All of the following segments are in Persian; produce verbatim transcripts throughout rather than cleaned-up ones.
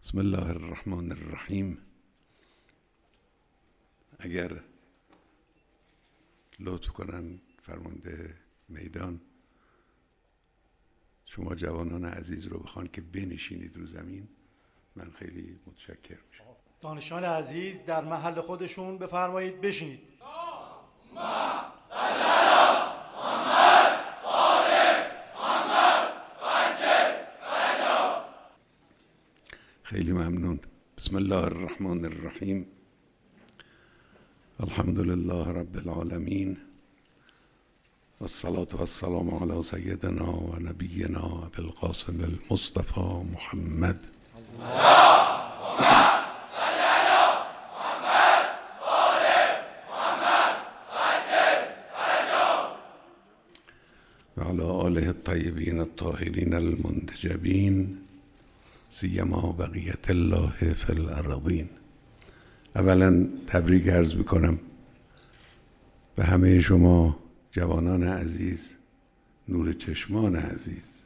بسم الله الرحمن الرحیم. اگر لطف کنن فرمانده میدان شما جوانان عزیز رو بخوان که بنشینید رو زمین، من خیلی متشکر میشم. دانشان عزیز در محل خودشون بفرمایید بشینید. خیلی ممنون. بسم الله الرحمن الرحیم. الحمد لله رب العالمین و الصلاة و السلام علی سیدنا و نبینا ابوالقاسم المصطفى محمد. و علی آله الطیبین الطاهرین المنتجبین سیما بقیت الله فی الارضین. اولا تبریک عرض میکنم به همه شما جوانان عزیز، نور چشمان عزیز،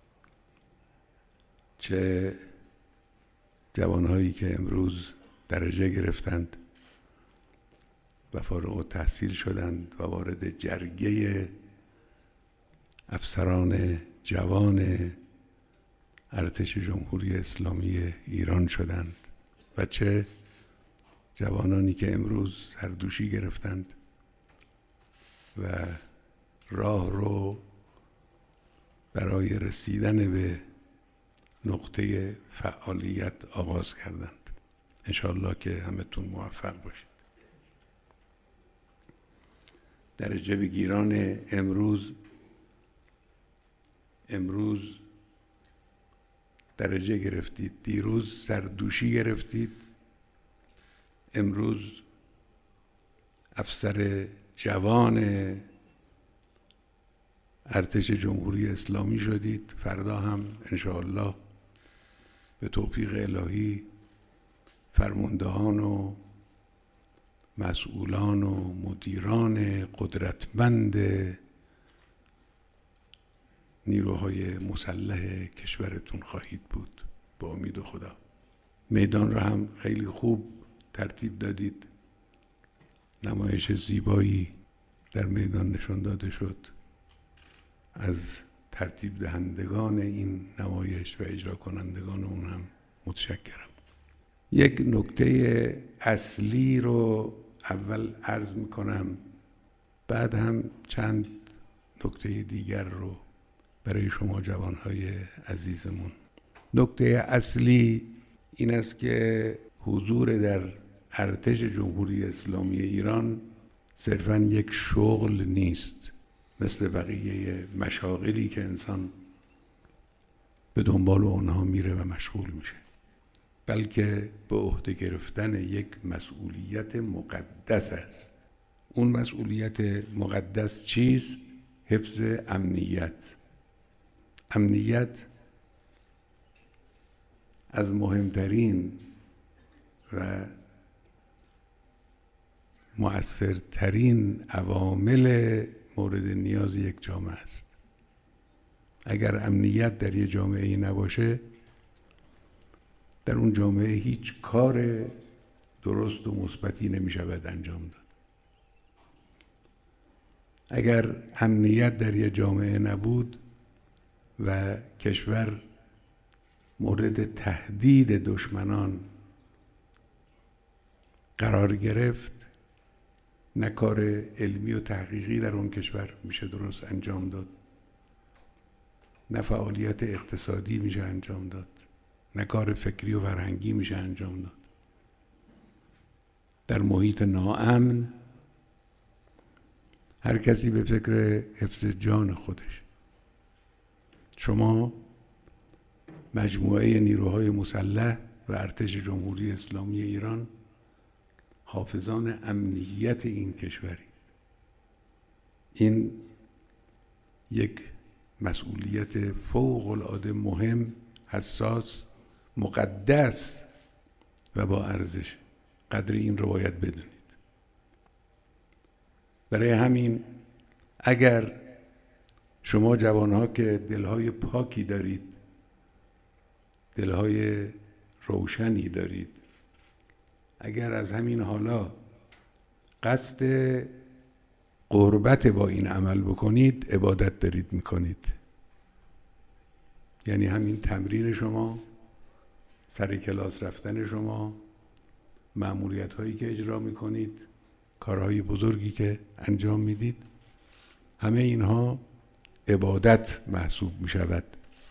چه جوانهایی که امروز درجه گرفتند و فارغ التحصیل شدند و وارد جرگه افسران جوان ارتش جمهوری اسلامی ایران شدند و چه جوانانی که امروز سردوشی گرفتند و راه رو برای رسیدن به نقطه فعالیت آغاز کردند. انشاءالله که همتون موفق باشید. درجه بگیران امروز امروز درجه گرفتید، دیروز سردوشی گرفتید، امروز افسر جوان ارتش جمهوری اسلامی شدید، فردا هم انشاءالله به توفیق الهی فرماندهان و مسئولان و مدیران قدرتمند نیروهای مسلح کشورتون خواهید بود با امید خدا. میدان را هم خیلی خوب ترتیب دادید، نمایش زیبایی در میدان نشان داده شد. از ترتیب دهندگان این نمایش و اجرا کنندگان اون هم متشکرم. یک نکته اصلی رو اول عرض میکنم، بعد هم چند نکته دیگر رو برای شما جوانهای عزیزمون. نکته اصلی این است که حضور در ارتش جمهوری اسلامی ایران صرفاً یک شغل نیست مثل بقیه مشاغلی که انسان به دنبال اونها میره و مشغول میشه، بلکه به عهده گرفتن یک مسئولیت مقدس است. اون مسئولیت مقدس چیست؟ حفظ امنیت. امنیت از مهمترین و مؤثرترین عوامل مورد نیاز یک جامعه است. اگر امنیت در یک جامعه نباشه، در اون جامعه هیچ کار درست و مثبتی نمی شود انجام داد. اگر امنیت در یک جامعه نبود و کشور مورد تهدید دشمنان قرار گرفت، نه کار علمی و تحقیقی در اون کشور میشه درست انجام داد، نه فعالیت اقتصادی میشه انجام داد، نه کار فکری و فرهنگی میشه انجام داد. در محیط ناامن هر کسی به فکر حفظ جان خودش. شما مجموعه نیروهای مسلح و ارتش جمهوری اسلامی ایران حافظان امنیت این کشوری. این یک مسئولیت فوق العاده مهم، حساس، مقدس و با ارزش. قدر این رو باید بدونید. برای همین اگر شما جوانها که دلهای پاکی دارید، دلهای روشنی دارید، اگر از همین حالا قصد قربت با این عمل بکنید، عبادت دارید میکنید. یعنی همین تمرین شما، سر کلاس رفتن شما، مأموریت هایی که اجرا میکنید، کارهای بزرگی که انجام میدید، همه اینها عبادت محسوب میشود.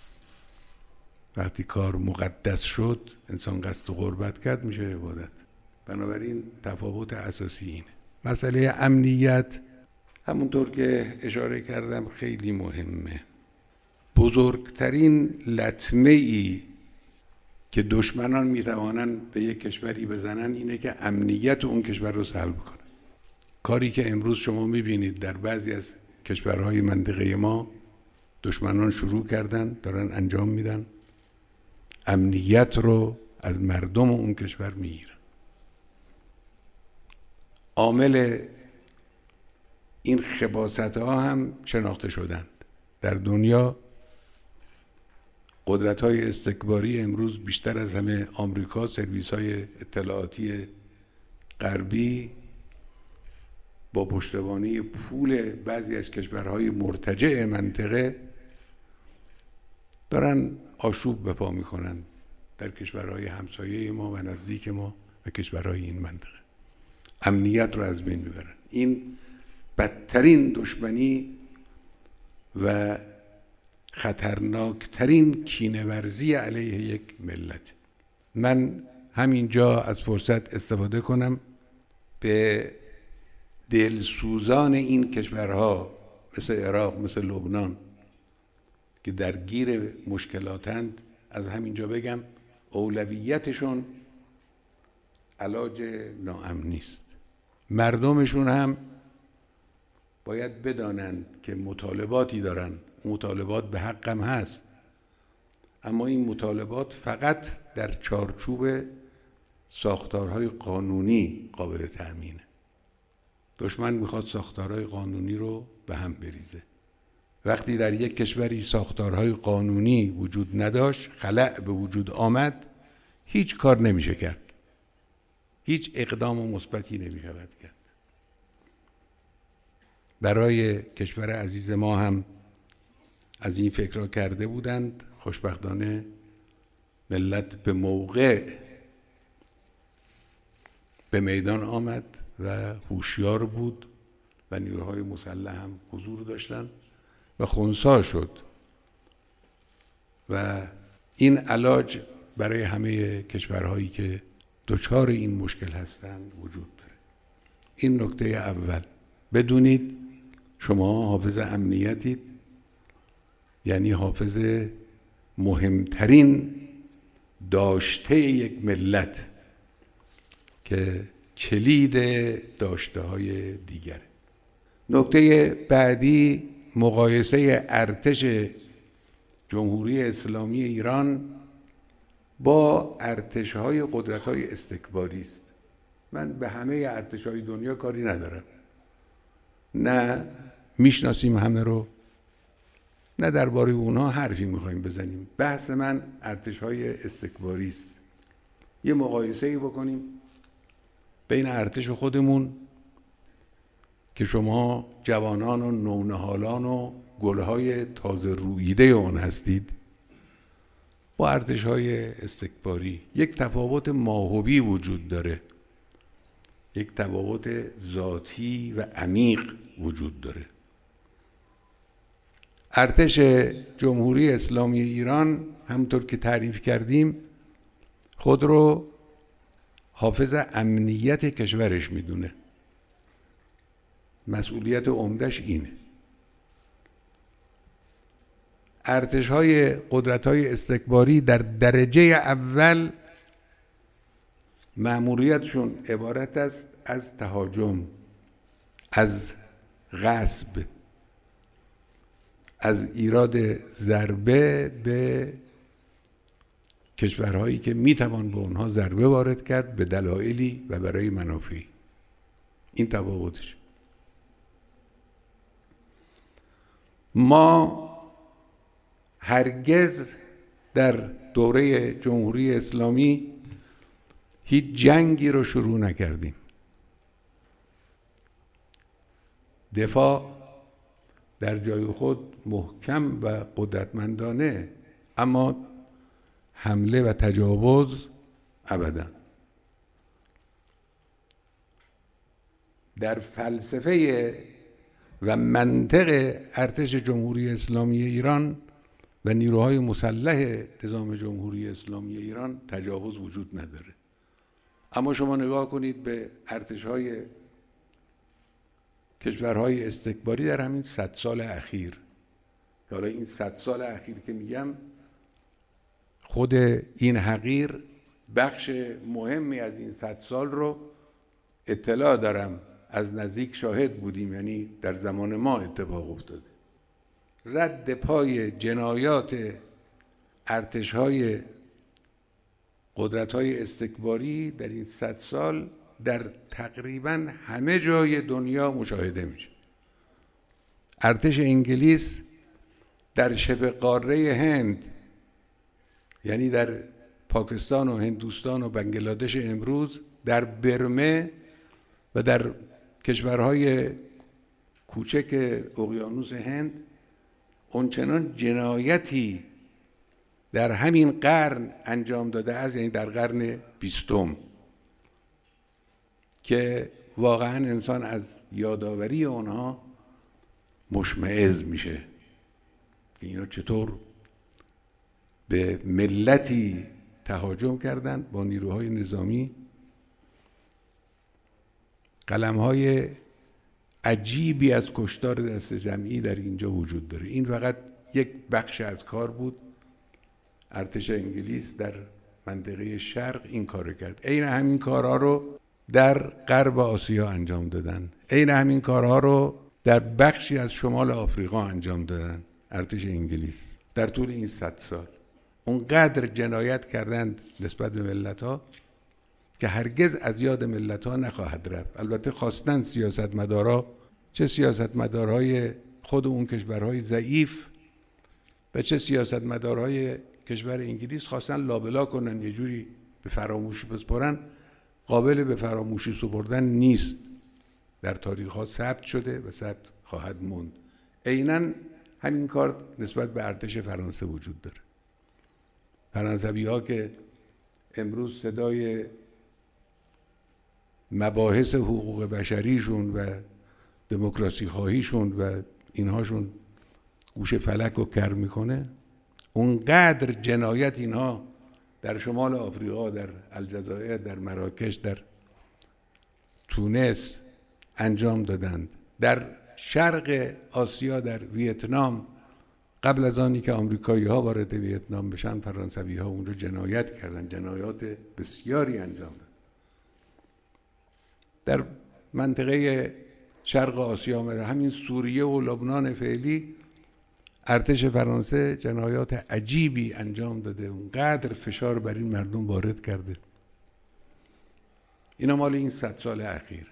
وقتی کار مقدس شد، انسان قصد قربت کرد، میشه عبادت. بنابراین تفاوت اساسی اینه. مسئله امنیت همونطور که اشاره کردم خیلی مهمه. بزرگترین لطمه ای که دشمنان میتوانند به یک کشوری بزنن اینه که امنیت اون کشور رو سلب کنه. کاری که امروز شما میبینید در بعضی از کشورهای منطقه ما دشمنان شروع کردن، دارن انجام میدن، امنیت رو از مردم اون کشور میگیرن. عامل این خباثت ها هم شناخته شدند. در دنیا قدرت های استکباری امروز بیشتر از همه آمریکا، سرویس های اطلاعاتی غربی با پشتوانه پول بعضی از کشورهای مرتجع منطقه دارن آشوب به پا میکنن در کشورهای همسایه ما و نزدیک ما و کشورهای این منطقه. امنیت رو از بین میبرن. این بدترین دشمنی و خطرناکترین کینه‌ورزی علیه یک ملت. من همینجا از فرصت استفاده کنم به دلسوزان این کشورها مثل عراق، مثل لبنان که درگیر مشکلاتند، از همینجا بگم اولویتشون علاج ناامنی است. مردمشون هم باید بدانند که مطالباتی دارن، مطالبات به حقم هست، اما این مطالبات فقط در چارچوب ساختارهای قانونی قابل تأمینه. دشمن میخواد ساختارهای قانونی رو به هم بریزه. وقتی در یک کشوری ساختارهای قانونی وجود نداشت، خلأ به وجود آمد، هیچ کار نمیشه کرد، هیچ اقدام و مثبتی نمیشود کرد. برای کشور عزیز ما هم از این فکر را کرده بودند. خوشبختانه ملت به موقع به میدان آمد و هوشیار بود و نیروهای مسلح هم حضور داشتند و خنثی شد و این علاج برای همه کشورهایی که دچار این مشکل هستند وجود داره. این نکته اول. بدونید شما حافظ امنیتید، یعنی حافظ مهمترین داشته یک ملت که کلید داشته های دیگره. نکته بعدی مقایسه ارتش جمهوری اسلامی ایران با ارتش‌های قدرت‌های استکباری است. من به همه ارتش‌های دنیا کاری ندارم، نه میشناسیم همه رو، نه درباره اونها حرفی میخوایم بزنیم. بحث من ارتش‌های استکباری است. یه مقایسه‌ای بکنیم بین ارتش خودمون که شما جوانان و نونهالان و گلهای تازه روییده اون هستید با ارتش‌های استکباری. یک تفاوت ماهوی وجود داره، یک تفاوت ذاتی و عمیق وجود داره. ارتش جمهوری اسلامی ایران همونطور که تعریف کردیم خود رو حافظ امنیت کشورش میدونه، مسئولیت عمدش اینه. ارتش‌های قدرت‌های استکباری در درجه اول مأموریتشون عبارت است از تهاجم، از غصب، از ایراد ضربه به کشورهایی که میتوان به اونها ضربه وارد کرد به دلایلی و برای منافعی. این تفاوتش. ما هرگز در دوره جمهوری اسلامی هیچ جنگی رو شروع نکردیم. دفاع در جای خود محکم و قدرتمندانه، اما حمله و تجاوز ابدا. در فلسفه و منطق ارتش جمهوری اسلامی ایران و نیروهای مسلح نظام جمهوری اسلامی ایران تجاوز وجود نداره. اما شما نگاه کنید به ارتش‌های کشورهای استکباری در همین صد سال اخیر. حالا این صد سال اخیر که میگم، خود این حقیر بخش مهمی از این صد سال رو اطلاع دارم، از نزدیک شاهد بودیم، یعنی در زمان ما اتفاق افتاده. رد پای جنایات ارتش‌های قدرت‌های استکباری در این صد سال در تقریباً همه جای دنیا مشاهده میشه. ارتش انگلیس در شبه قاره هند، یعنی در پاکستان و هندوستان و بنگلادش امروز، در برمه و در کشورهای کوچک اقیانوس هند، اونچنان جنایتی در همین قرن انجام داده است، یعنی در قرن بیستم، که واقعا انسان از یادآوری اونها مشمئز میشه که اینا چطور به ملتی تهاجم کردند با نیروهای نظامی. قلم‌های عجیبی از کشتار دست جمعی در اینجا وجود داره. این فقط یک بخش از کار بود. ارتش انگلیس در منطقه شرق این کار کرد. عین همین کارها رو در غرب آسیا انجام دادن. عین همین کارها رو در بخشی از شمال آفریقا انجام دادن. ارتش انگلیس در طول این صد سال اونقدر جنایت کردند نسبت به ملت‌ها که هرگز از یاد ملت‌ها نخواهد رفت. البته خواستن سیاستمدارا، چه سیاستمدارهای خود اون کشورهای ضعیف و چه سیاستمدارهای کشور انگلیس، خواستن لابلا کنن، یه جوری به فراموشی بسپارن. قابل به فراموشی سپردن نیست. در تاریخ‌ها ثبت شده و ثبت خواهد موند. عیناً همین کار نسبت به ارتش فرانسه وجود داره. فرانسوی‌ها که امروز صدای مباحث حقوق بشریشون و دموکراسی خواهیشون و اینهاشون گوش فلک رو کر میکنه، اونقدر جنایت اینها در شمال آفریقا، در الجزایر، در مراکش، در تونس انجام دادند. در شرق آسیا، در ویتنام، قبل از آنی که آمریکایی ها وارد ویتنام بشن، فرانسوی ها اونجا جنایت کردن، جنایات بسیاری انجام دادن. در منطقه شرق آسیا، در همین سوریه و لبنان فعلی، ارتش فرانسه جنایات عجیبی انجام داده، اونقدر فشار بر این مردم وارد کرده. اینا مال این صد سال اخیر.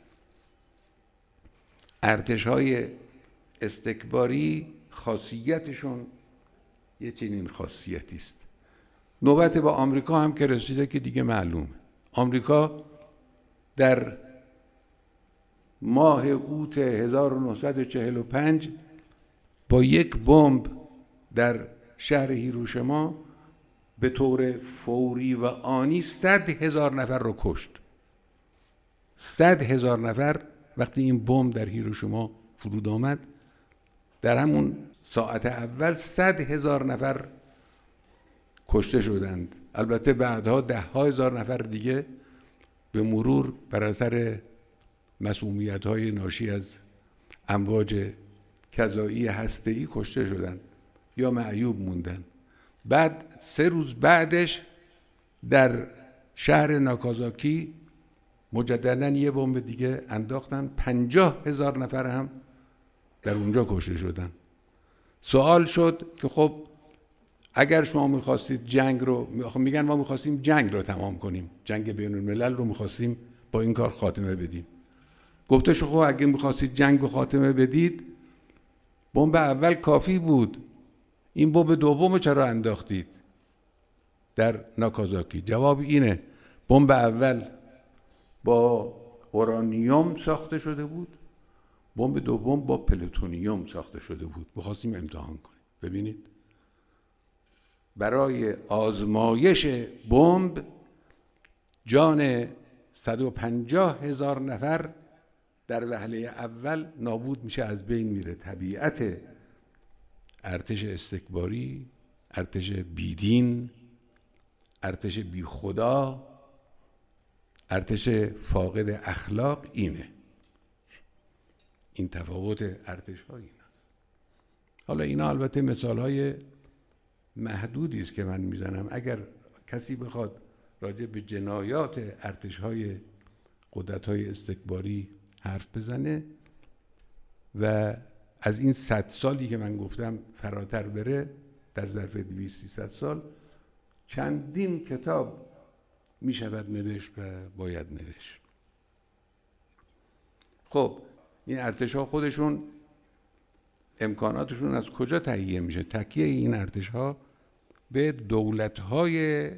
ارتش‌های استکباری خاصیتشون یه چنین خاصیتی است. نوبت با آمریکا هم که رسیده که دیگه معلومه. آمریکا در ماه اوت هزار و نهصد و چهل و پنج با یک بمب در شهر هیروشیما به طور فوری و آنی صد هزار نفر رو کشت. صد هزار نفر. وقتی این بمب در هیروشیما فرود آمد، در همون ساعت اول صد هزار نفر کشته شدند. البته بعدها ده ها هزار نفر دیگه به مرور بر اثر مسمومیت‌های ناشی از امواج کذایی هسته‌ای کشته شدند یا معیوب موندن. بعد سه روز بعدش در شهر ناکازاکی مجدداً یه بمب دیگه انداختن، پنجاه هزار نفر هم در اونجا کشته شدن. سوال شد که خب اگر شما میخواستید جنگ رو، میگن ما میخواستیم جنگ رو تمام کنیم، جنگ بین الملل رو میخواستیم با این کار خاتمه بدیم. گفته شو خب اگه میخواستید جنگ رو خاتمه بدید، بمب اول کافی بود، این بمب دوم چرا انداختید؟ در ناکازاکی؟ جواب اینه: بمب اول با اورانیوم ساخته شده بود، بمب دوم با پلوتونیوم ساخته شده بود. می‌خواستیم امتحان کنیم. ببینید، برای آزمایش بمب جان صد و پنجاه هزار نفر در وهله اول نابود میشه، از بین میره. طبیعت ارتش استکباری، ارتش بیدین، ارتش بی خدا، ارتش فاقد اخلاق اینه. این تفاوت ارتش ها این است. حالا اینا البته مثال های محدودی است که من میزنم. اگر کسی بخواد راجع به جنایات ارتش های قدرت های استکباری حرف بزنه و از این صد سالی که من گفتم فراتر بره، در ظرف دویست سیصد سال چندین کتاب می شود نوشت و باید نوشت. خب این ارتش ها خودشون امکاناتشون از کجا تهیه میشه؟ تکیه این ارتش ها به دولت های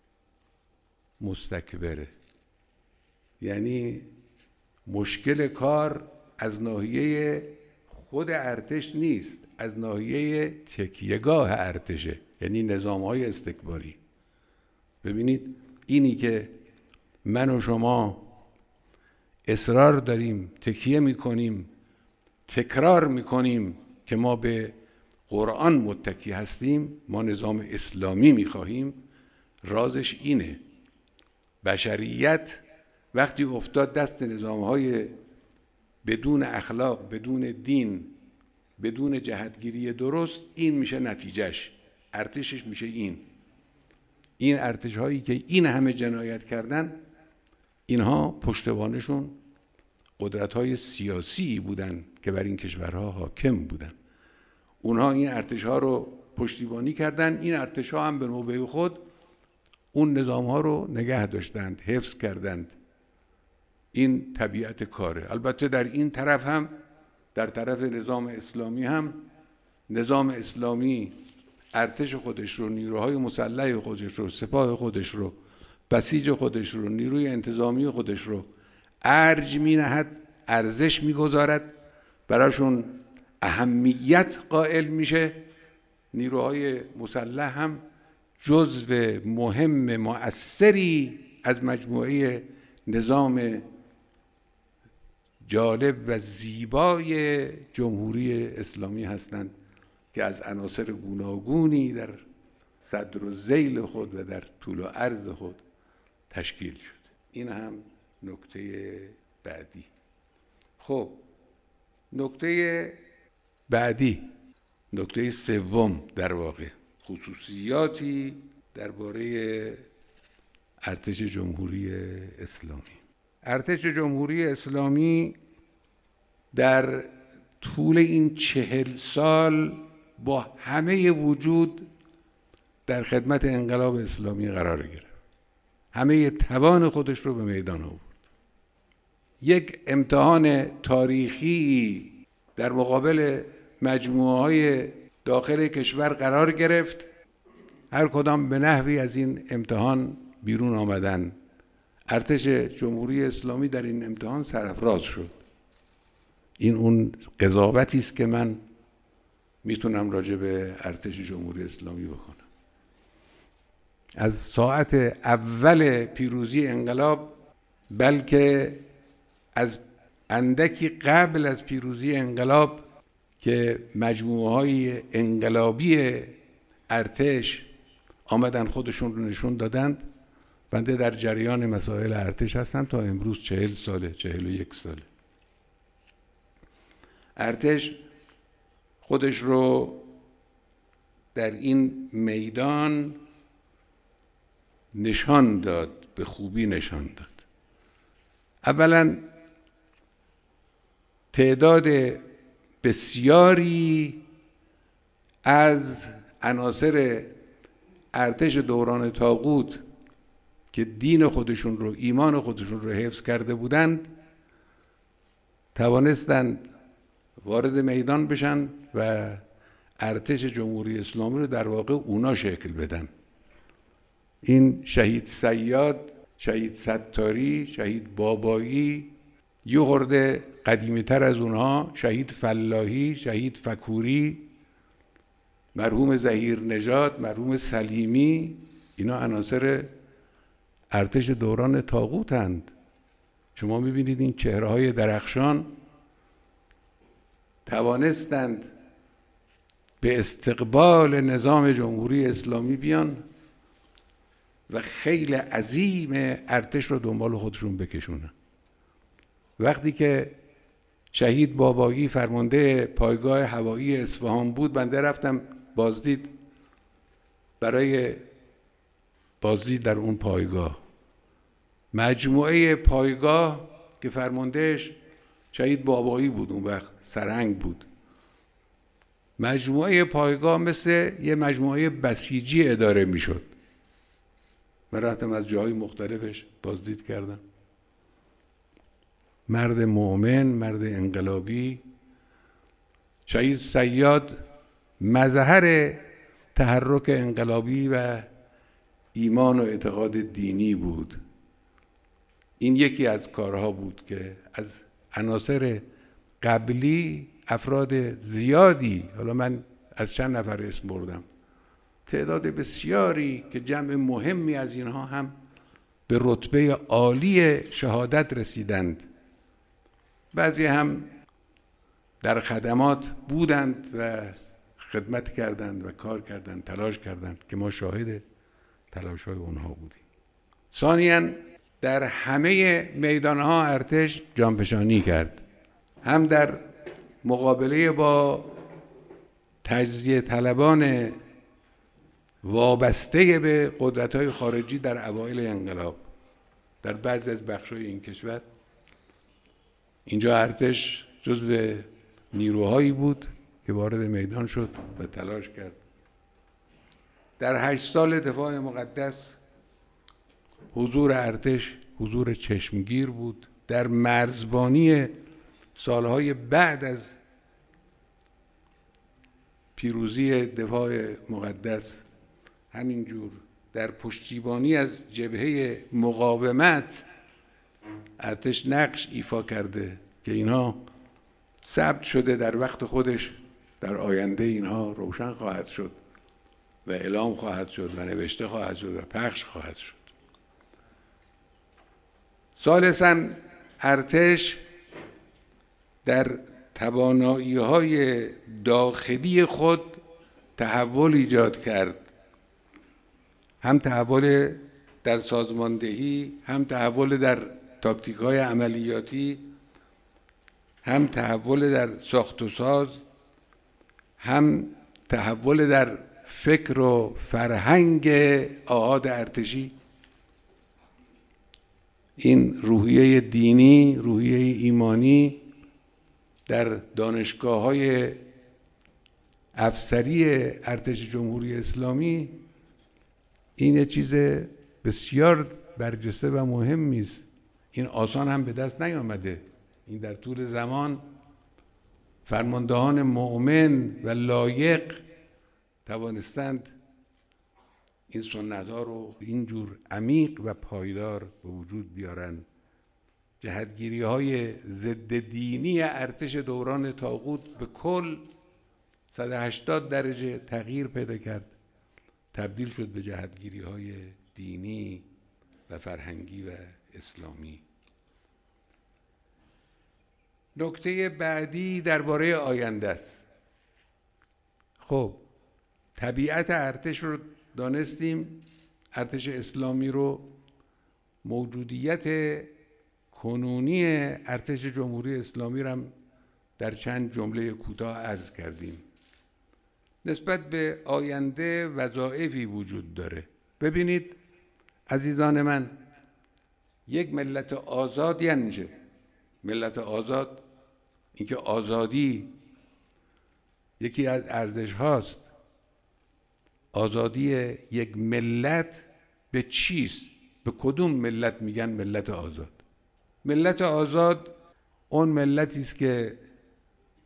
مستکبره. یعنی مشکل کار از ناحیه خود ارتش نیست، از ناحیه تکیهگاه ارتشه، یعنی نظام های استکباری. ببینید، اینی که من و شما اصرار داریم، تکیه میکنیم، تکرار میکنیم که ما به قرآن متکی هستیم، ما نظام اسلامی میخواهیم، رازش اینه: بشریت وقتی افتاد دست نظامهای بدون اخلاق، بدون دین، بدون جهتگیری درست، این میشه نتیجهش، ارتشش میشه این. این ارتش هایی که این همه جنایت کردن، اینها پشتوانشون قدرت های سیاسی بودن که بر این کشورها حاکم بودن. اونها این ارتش ها رو پشتیبانی کردن. این ارتش ها هم به نوبه خود اون نظام ها رو نگه داشتند، حفظ کردند. این طبیعت کاره. البته در این طرف هم، در طرف نظام اسلامی هم، نظام اسلامی ارتش خودش رو، نیروهای مسلح خودش رو، سپاه خودش رو، بسیج خودش رو، نیروی انتظامی خودش رو ارج می نهد، ارزش می گذارد، براشون اهمیت قائل میشه. نیروهای مسلح هم جزو مهم مؤثری از مجموعه نظام جالب و زیبای جمهوری اسلامی هستند که از عناصر گوناگونی در صدر و ذیل خود و در طول و عرض خود تشکیل شد. این هم نکته بعدی. خب نکته بعدی، نکته سوم در واقع، خصوصیاتی درباره ارتش جمهوری اسلامی. ارتش جمهوری اسلامی در طول این چهل سال با همه وجود در خدمت انقلاب اسلامی قرار گرفت. همه توان خودش رو به میدان آورد. یک امتحان تاریخی در مقابل مجموعه های داخل کشور قرار گرفت. هر کدام به نحوی از این امتحان بیرون آمدن. ارتش جمهوری اسلامی در این امتحان سرافراز شد. این اون قضاوتی است که من میتونم راجع به ارتش جمهوری اسلامی بکنم. از ساعت اول پیروزی انقلاب، بلکه از اندکی قبل از پیروزی انقلاب که مجموعه های انقلابی ارتش آمدن خودشون رو نشون دادند. بنده در جریان مسائل ارتش هستم تا امروز، چهل ساله، چهل و یک ساله. ارتش خودش رو در این میدان نشان داد، به خوبی نشان داد. اولا تعداد بسیاری از عناصر ارتش دوران طاغوت که دین خودشون رو، ایمان خودشون رو حفظ کرده بودند، توانستند وارد میدان بشن و ارتش جمهوری اسلامی رو در واقع اونا شکل بدن. این شهید صیاد، شهید ستاری، شهید بابایی، یه خورده قدیمی تر از اونها شهید فلاحی، شهید فکوری، مرحوم ظهیر نژاد، مرحوم سلیمی، اینا عناصر ارتش دوران طاغوتند. شما میبینید این چهره های درخشان توانستند به استقبال نظام جمهوری اسلامی بیان و خیلی عظیم ارتش رو دنبال خودشون بکشونن. وقتی که شهید بابایی فرمانده پایگاه هوایی اصفهان بود، بنده رفتم بازدید، برای بازدید در اون پایگاه. مجموعه پایگاه که فرماندهش شهید بابایی بود، اون وقت سرهنگ بود، مجموعه پایگاه مثل یه مجموعه بسیجی اداره میشد. من رفتم از جاهای مختلفش بازدید کردم. مرد مؤمن، مرد انقلابی. شهید صیاد مظهر تحرک انقلابی و ایمان و اعتقاد دینی بود. این یکی از کارها بود که از عناصر قبلی افراد زیادی، حالا من از چند نفر اسم بردم، تعداد بسیاری که جمع مهمی از اینها هم به رتبه عالی شهادت رسیدند. بعضی هم در خدمات بودند و خدمت کردند و کار کردند، تلاش کردند که ما شاهد تلاش‌های اونها بودیم. ثانیاً در همه میدانها ارتش جانفشانی کرد، هم در مقابله با تجزیه طلبان وابسته به قدرت‌های خارجی در اوایل انقلاب در بعضی از بخش‌های این کشور. اینجا ارتش جزو نیروهایی بود که وارد میدان شد و تلاش کرد. در هشت سال دفاع مقدس حضور ارتش حضور چشمگیر بود. در مرزبانی سالهای بعد از پیروزی دفاع مقدس همینجور در پشتیبانی از جبهه مقاومت ارتش نقش ایفا کرده که اینها ثبت شده در وقت خودش، در آینده اینها روشن خواهد شد و اعلام خواهد شد و نوشته خواهد شد و پخش خواهد شد. ثالثاً ارتش در توانایی‌های داخلی خود تحول ایجاد کرد، هم تحول در سازماندهی، هم تحول در تاکتیک‌های عملیاتی، هم تحول در ساخت و ساز، هم تحول در فکر و فرهنگ آحاد ارتشی. این روحیه دینی، روحیه ایمانی در دانشگاه‌های افسری ارتش جمهوری اسلامی این چیز بسیار برجسته و مهمی است. این آسان هم به دست نیامده. این در طول زمان فرماندهان مؤمن و لایق توانستند این سنت‌ها رو اینجور عمیق و پایدار به وجود بیارن. جهتگیری‌های ضد دینی ارتش دوران طاغوت به کل صد و هشتاد درجه تغییر پیدا کرد، تبدیل شد به جهتگیری‌های دینی و فرهنگی و اسلامی. نکته بعدی درباره آینده است. خب طبیعت ارتش رو دانستیم، ارتش اسلامی رو، موجودیت کنونی ارتش جمهوری اسلامی رو هم در چند جمله کوتاه عرض کردیم. نسبت به آینده وظایفی وجود داره. ببینید عزیزان من، یک ملت آزاد یعنی چه؟ ملت آزاد، اینکه آزادی یکی از ارزش هاست. آزادی یک ملت به چیست؟ به کدوم ملت میگن ملت آزاد؟ ملت آزاد اون ملتی است که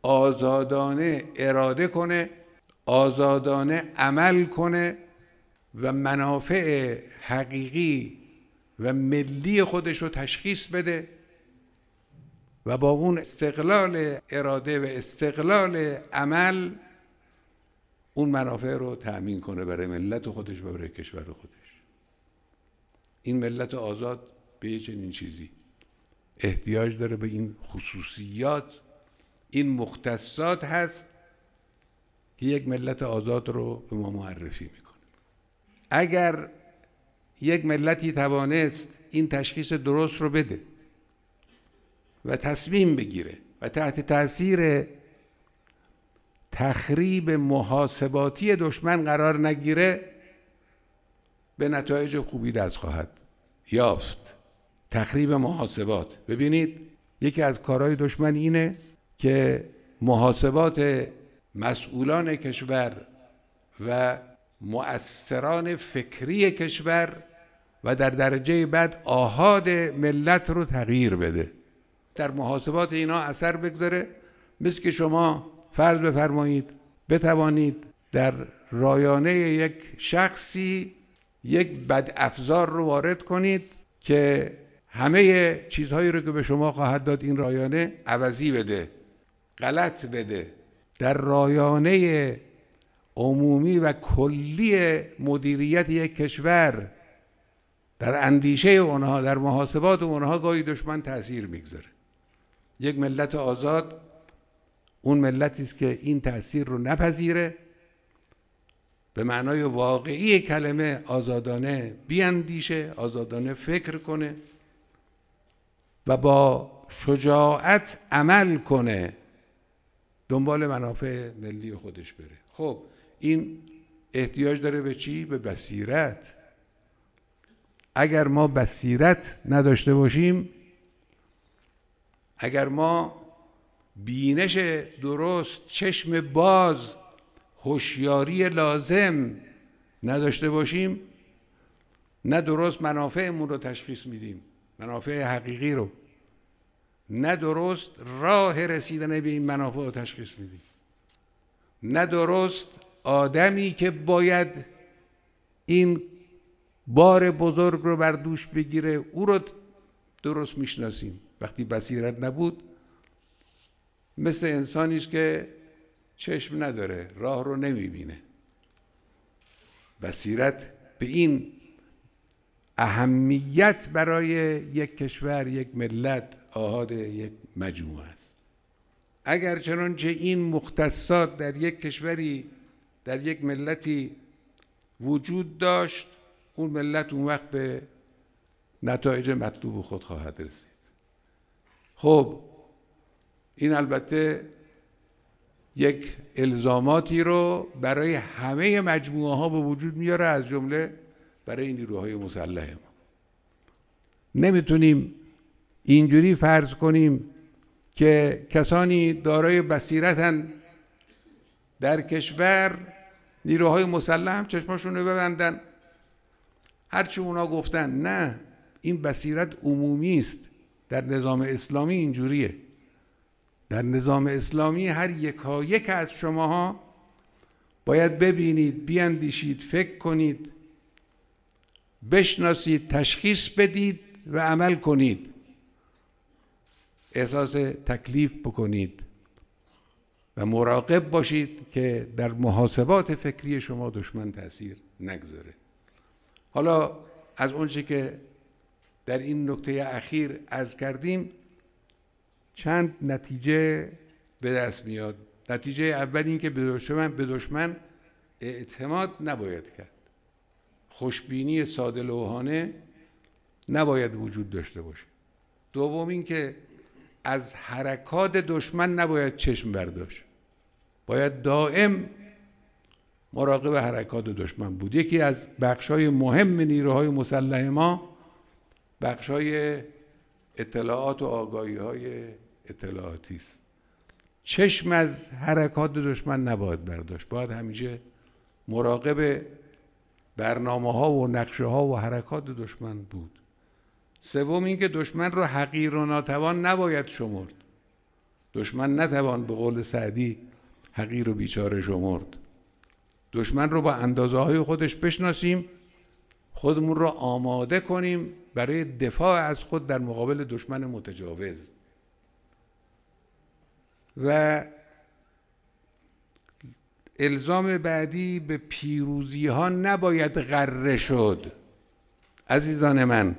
آزادانه اراده کنه، آزادانه عمل کنه و منافع حقیقی و ملی خودش رو تشخیص بده و با اون استقلال اراده و استقلال عمل اون منافع رو تأمین کنه برای ملت خودش و برای کشور خودش. این ملت آزاد به چنین چیزی احتیاج داره، به این خصوصیات، این مختصات هست که یک ملت آزاد رو به ما معرفی میکنه. اگر یک ملتی توانست این تشخیص درست رو بده و تصمیم بگیره و تحت تاثیر تخریب محاسباتی دشمن قرار نگیره، به نتایج خوبی دست خواهد یافت. تخریب محاسبات، ببینید یکی از کارهای دشمن اینه که محاسبات مسئولان کشور و مؤثران فکری کشور و در درجه بعد آحاد ملت رو تغییر بده، در محاسبات اینا اثر بگذاره. مثل که شما فرض بفرمایید بتوانید در رایانه یک شخصی یک بد افزار رو وارد کنید که همه چیزهایی رو که به شما خواهد داد این رایانه عوضی بده، غلط بده. در رایانه عمومی و کلی مدیریت یک کشور، در اندیشه اونها، در محاسبات اونها گاهی دشمن تأثیر میگذاره. یک ملت آزاد اون ملتی است که این تأثیر رو نپذیره، به معنای واقعی کلمه آزادانه بیاندیشه، آزادانه فکر کنه و با شجاعت عمل کنه، دنبال منافع ملی خودش بره. خب این احتیاج داره به چی؟ به بصیرت. اگر ما بصیرت نداشته باشیم، اگر ما بینش درست، چشم باز، هوشیاری لازم نداشته باشیم، نه درست منافعمون رو تشخیص میدیم، منافع حقیقی رو، نه درست راه رسیدن به این منافع رو تشخیص میدیم، نه درست آدمی که باید این بار بزرگ رو بر دوش بگیره او رو درست میشناسیم. وقتی بصیرت نبود، مثل انسانی است که چشم نداره، راه رو نمیبینه. بصیرت به این اهمیت برای یک کشور، یک ملت، آحاد یک مجموعه است. اگر چنانچه این مختصات در یک کشوری، در یک ملتی وجود داشت، اون ملت اون وقت به نتایج مطلوب خود خواهد رسید. خب این البته یک الزاماتی رو برای همه مجموعه ها به وجود میاره، از جمله برای نیروهای مسلح ما. نمیتونیم اینجوری فرض کنیم که کسانی دارای بصیرتن در کشور، نیروهای مسلح هم چشماشون رو ببندن هرچی اونا گفتن. نه، این بصیرت عمومی است. در نظام اسلامی اینجوریه. در نظام اسلامی هر یکا یک از شماها باید ببینید، بیاندیشید، فکر کنید، بشناسید، تشخیص بدید و عمل کنید، احساس تکلیف بکنید و مراقب باشید که در محاسبات فکری شما دشمن تأثیر نگذاره. حالا از اونچه که در این نکته اخیر عرض کردیم چند نتیجه به دست میاد. نتیجه اول این که به دشمن به دشمن اعتماد نباید کرد. خوشبینی ساده لوحانه نباید وجود داشته باشه. دوم این که از حرکات دشمن نباید چشم برداشت. باید دائم مراقب حرکات دشمن بود. یکی از بخشای مهم نیروهای مسلح ما بخشای اطلاعات و آگاهی‌های اطلاعاتی است. چشم از حرکات دشمن نباید برداشت. باید همیشه مراقب برنامه‌ها و نقشه‌ها و حرکات دشمن بود. سوم این که دشمن رو حقیر و ناتوان نباید شمرد. دشمن نتوان به قول سعدی حقیر و بیچاره شمرد. دشمن رو با اندازه های خودش بشناسیم، خودمون رو آماده کنیم برای دفاع از خود در مقابل دشمن متجاوز. و الزام بعدی، به پیروزی ها نباید غره شد. عزیزان من،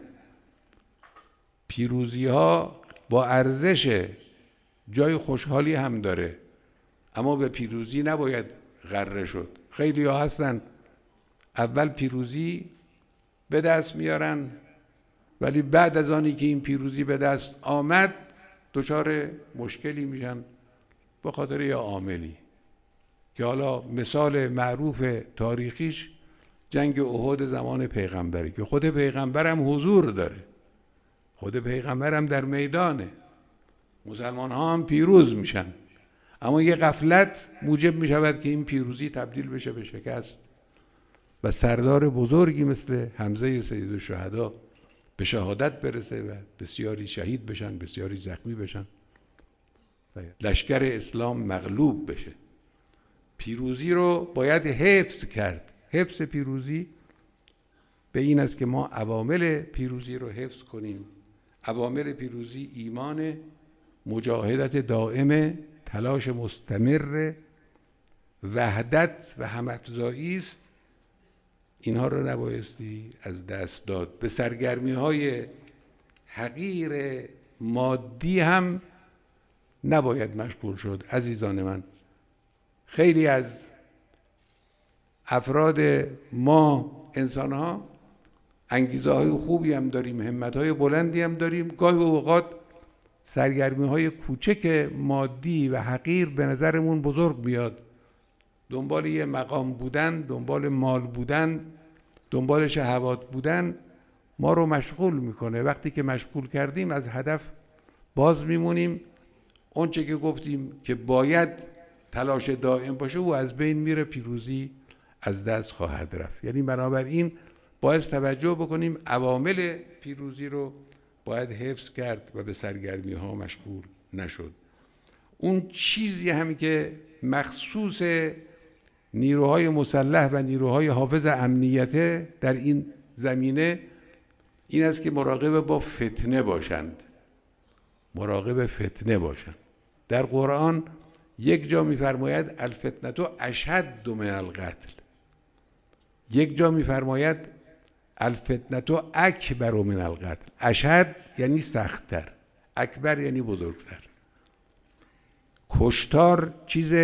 پیروزی ها با ارزش، جای خوشحالی هم داره، اما به پیروزی نباید غره شد. خیلی ها هستن اول پیروزی به دست میارن، ولی بعد از آنی که این پیروزی به دست آمد دچار مشکلی میشن به خاطر یه عاملی که حالا مثال معروف تاریخیش جنگ احد زمان پیغمبره که خود پیغمبرم حضور داره، خود پیغمبرم در میدانه، مسلمان ها هم پیروز میشن، اما یه غفلت موجب میشود که این پیروزی تبدیل بشه به شکست و سردار بزرگی مثل حمزه سیدالشهدا به شهادت برسه و بسیاری شهید بشن، بسیاری زخمی بشن و لشکر اسلام مغلوب بشه. پیروزی رو باید حفظ کرد. حفظ پیروزی به این است که ما عوامل پیروزی رو حفظ کنیم. عوامل پیروزی ایمان، مجاهدت دائم، تلاش مستمر، وحدت و هم‌افزایی است. اینها رو نبایستی از دست داد. به سرگرمی های حقیر مادی هم نباید مشغول شد. عزیزان من، خیلی از افراد ما انسان ها انگیزه های خوبی هم داریم، همت های بلندی هم داریم، گاهی اوقات سرگرمی های کوچک مادی و حقیر به نظرمون بزرگ میاد. دنبال یه مقام بودن، دنبال مال بودن، دنبال شهوات بودن ما رو مشغول میکنه. وقتی که مشغول کردیم از هدف باز میمونیم، اون چه که گفتیم که باید تلاش دائم باشه او از بین میره، پیروزی از دست خواهد رفت. یعنی بنابراین باید توجه بکنیم، عوامل پیروزی رو باید حفظ کرد و به سرگرمی ها مشغول نشد. اون چیزی هم که مخصوص نیروهای مسلح و نیروهای حافظ امنیت در این زمینه این است که مراقب با فتنه باشند. مراقب فتنه باشند. در قرآن یک جا می‌فرماید الفتنة اشد من القتل، یک جا می‌فرماید الفتنة اکبر من القتل. اشد یعنی سخت‌تر، اکبر یعنی بزرگتر. کشتار چیز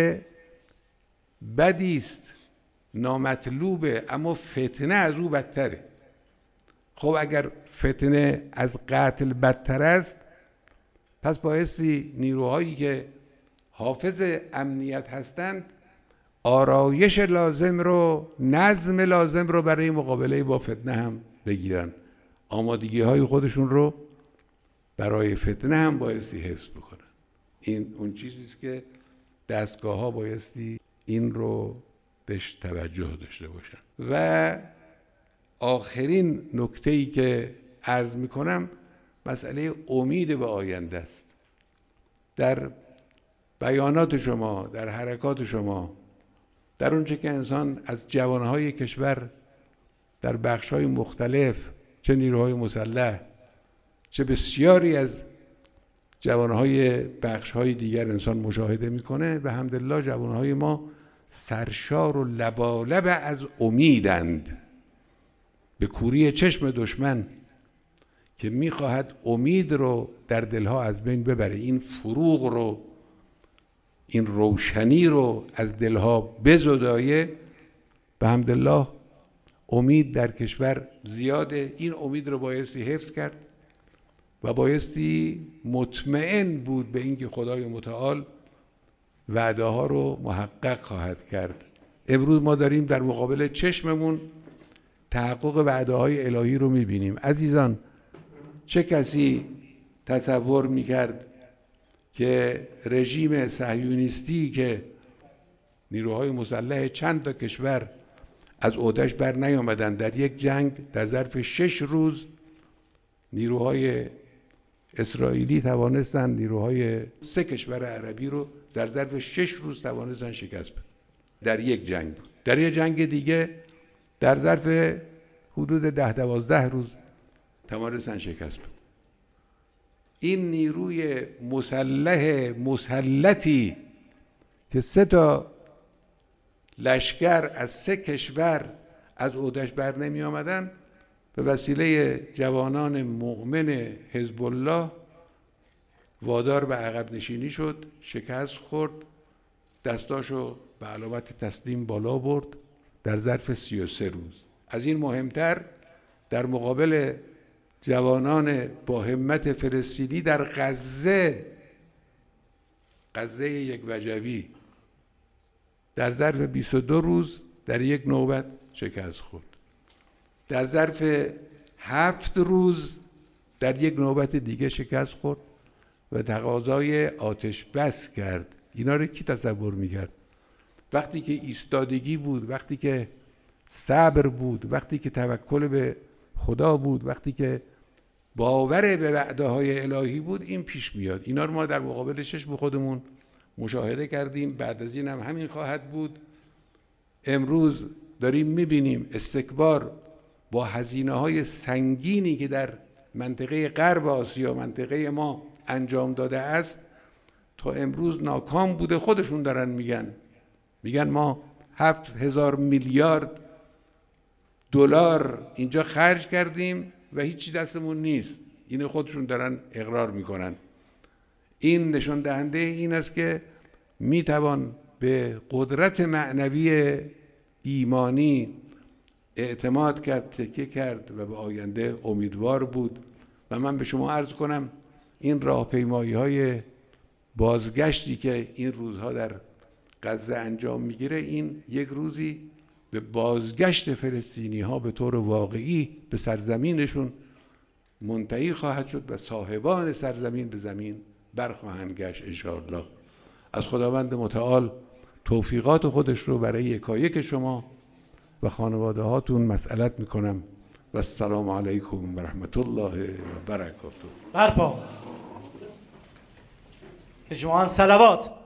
بدی است، نامطلوبه، اما فتنه از او بدتره. خب اگر فتنه از قتل بدتر است، پس بایستی نیروهایی که حافظ امنیت هستند آرایش لازم رو، نظم لازم رو برای مقابله با فتنه هم بگیرن، آمادگی های خودشون رو برای فتنه هم بایستی حفظ بکنن. این اون چیزی است که دستگاه ها بایستی این رو بهش توجه داشته باشن. و آخرین نکته‌ای که عرض میکنم مسئله امید به آینده است. در بیانات شما، در حرکات شما، در اونچه که انسان از جوانهای کشور در بخش‌های مختلف، چه نیروهای مسلح چه بسیاری از جوانهای بخش‌های دیگر انسان مشاهده میکنه، و الحمدلله جوانهای ما سرشار و لبالب از امیدند. به کوری چشم دشمن که میخواهد امید رو در دلها از بین ببره، این فروغ رو، این روشنی رو از دلها بزدایه. به حمدالله امید در کشور زیاده. این امید رو بایستی حفظ کرد و بایستی مطمئن بود به اینکه خدای متعال وعده ها رو محقق خواهد کرد. امروز ما داریم در مقابل چشممون تحقق وعده های الهی رو میبینیم. عزیزان، چه کسی تصور میکرد که رژیم صهیونیستی که نیروهای مسلح چند تا کشور از عهده‌اش بر نیامدن، در یک جنگ در ظرف شش روز نیروهای اسرائیلی توانستند نیروهای سه کشور عربی رو در ظرف شش روز توانستند شکست بدن. در یک جنگ بود. در یه جنگ دیگه در ظرف حدود ده دوازده روز تمارسن شکست بود. این نیروی مسلح مسلطی که سه تا لشکر از سه کشور از عهده‌اش بر نمی آمدن، به وسیله جوانان مؤمن حزب الله وادار به عقب نشینی شد، شکست خورد، دستاشو به علامت تسلیم بالا برد در ظرف سی و سه روز. از این مهمتر در مقابل جوانان با همت فلسطینی در غزه، غزه یک وجبی، در ظرف بیست و دو روز در یک نوبت شکست خورد. در ظرف هفت روز در یک نوبت دیگه شکست خورد و تقاضای آتش بس کرد. اینا رو کی تصور میکرد؟ وقتی که ایستادگی بود، وقتی که صبر بود، وقتی که توکل به خدا بود، وقتی که باور به وعده های الهی بود، این پیش میاد. اینا رو ما در مقابل چشم خودمون مشاهده کردیم. بعد از این هم همین خواهد بود. امروز داریم میبینیم استکبار با هزینه های سنگینی که در منطقه غرب آسیا، منطقه ما انجام داده است، تا امروز ناکام بوده. خودشون دارن میگن میگن ما هفت هزار میلیارد دلار اینجا خرج کردیم و هیچی دستمون نیست. اینو خودشون دارن اقرار میکنن. این نشان دهنده این است که میتوان به قدرت معنوی ایمانی اعتماد کرد، تکیه کرد و به آینده امیدوار بود. و من به شما عرض کنم این راهپیمایی های بازگشتی که این روزها در غزه انجام میگیره، این یک روزی به بازگشت فلسطینی ها به طور واقعی به سرزمینشون منتهی خواهد شد و صاحبان سرزمین به زمین برخواهند گشت انشاءالله. از خداوند متعال توفیقات خودش رو برای یکایک شما و خانواده هاتون مسئلت میکنم و السلام علیکم و رحمت الله و برکاته. برپا اجماعاً صلوات.